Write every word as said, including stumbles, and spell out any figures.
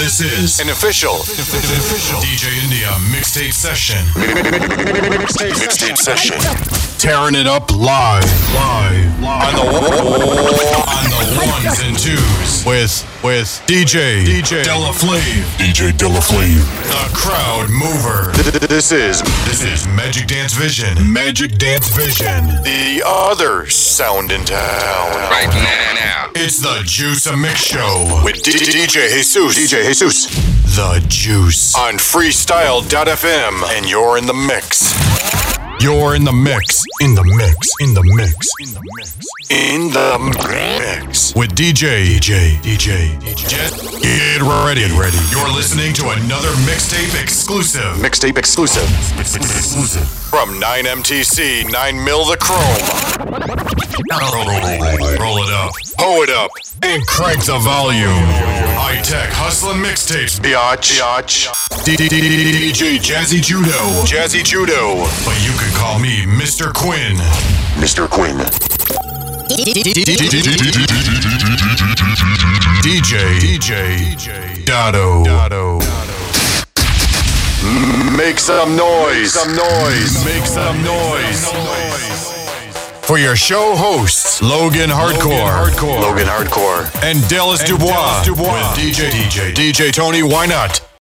This is an official, official D J India mixtape session. Mixtape, mixtape session. Tearing it up live, live, live on the on the ones and twos with with D J D J Della Flave, D J Della Flave, the crowd mover. This is this is Magic Dance Vision, Magic Dance Vision, the other sound in town. Right now, it's the Juice Mix Show with D J Jesus, D J Jesus, the Juice on freestyle dot f m, and you're in the mix. You're in the mix, in the mix, in the mix, in the mix, in the mix with D J, D J, D J, D J. Get ready, get ready. You're listening to another mixtape exclusive. Mixtape exclusive. Exclusive. From nine M T C, nine mil the chrome. Roll it up, pull it up, and crank the volume. High tech hustling mixtapes, biatch, biatch. D J Jazzy Judo, Jazzy Judo. But you can call me Mister Quinn. Mister Quinn. D J, D J, Dado, Dado. Make some noise, some noise, make some noise. For your show hosts, Logan Hardcore, Logan Hardcore, Logan Hardcore, and Dallas Dubois, Dubois with D J, D J, D J Tony. Why not?